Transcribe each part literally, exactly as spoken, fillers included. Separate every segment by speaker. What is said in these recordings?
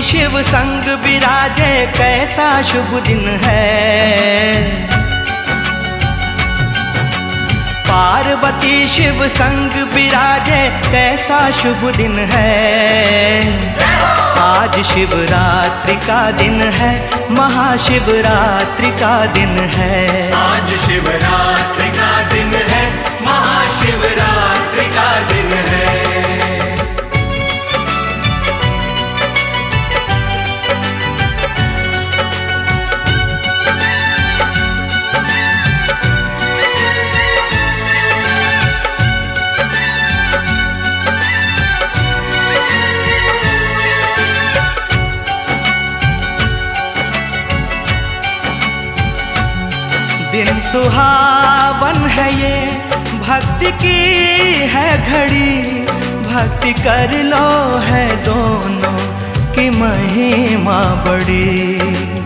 Speaker 1: शिव संग विराजे कैसा शुभ दिन है। पार्वती शिव संग विराजे कैसा शुभ दिन है। आज शिवरात्रि का दिन है, महाशिवरात्रि का दिन है।
Speaker 2: आज शिवरात्रि का दिन है, महाशिवरात्रि का दिन है।
Speaker 1: दिन सुहावन है ये, भक्ति की है घड़ी। भक्ति कर लो है दोनों की महिमा बड़ी।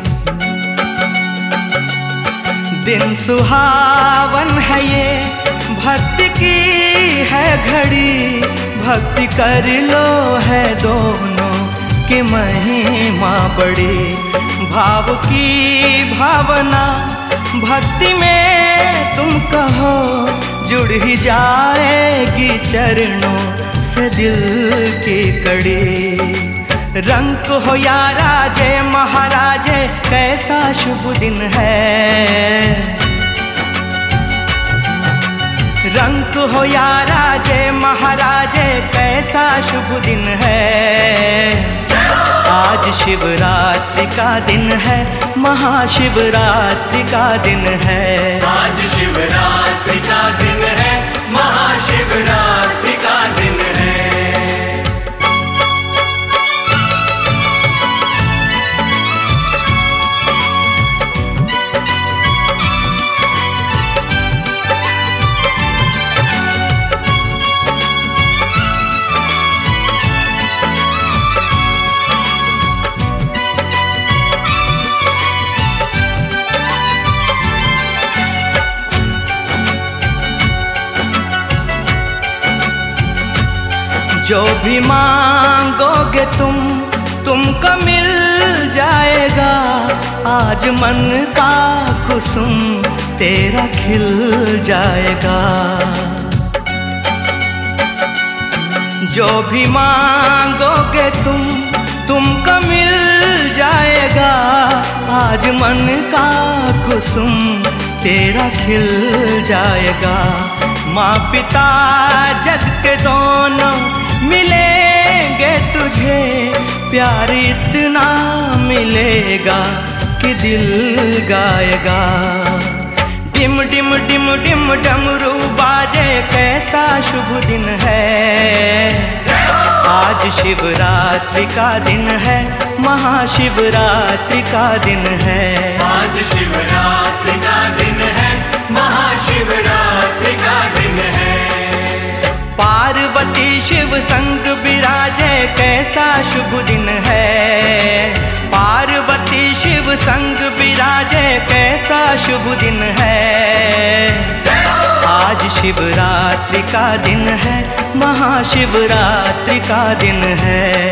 Speaker 1: दिन सुहावन है ये, भक्ति की है घड़ी। भक्ति कर लो है दोनों की महिमा बड़ी। भाव की भावना भक्ति में तुम कहो, जुड़ ही जाएगी चरणों से दिल की कड़ी। रंग हो या राजे महाराजे कैसा शुभ दिन है। रंग हो या राजे महाराजे कैसा शुभ दिन है। आज शिवरात्रि का दिन है, महाशिवरात्रि का दिन है।
Speaker 2: आज शिवरात्रि का दिन है, महाशिवरात्रि का दिन है।
Speaker 1: जो भी मांगोगे तुम, तुमको मिल जाएगा। आज मन का कुसुम तेरा खिल जाएगा। जो भी मांगोगे तुम, तुमको मिल जाएगा। आज मन का कुसुम तेरा खिल जाएगा। माँ पिता जग के दोनों मिलेंगे तुझे। प्यार इतना मिलेगा कि दिल गाएगा। डिम डिम डिम डिम डमरू बाजे कैसा शुभ दिन है। आज शिवरात्रि का दिन है, महाशिवरात्रि का दिन है।
Speaker 2: आज शिवरात्रि का दिन है, महाशिवरात्रि का दिन है।
Speaker 1: पार्वती शिव संग विराजे कैसा शुभ दिन है। पार्वती शिव संग विराजे कैसा शुभ दिन है। आज शिवरात्रि का दिन है, महाशिवरात्रि का दिन है।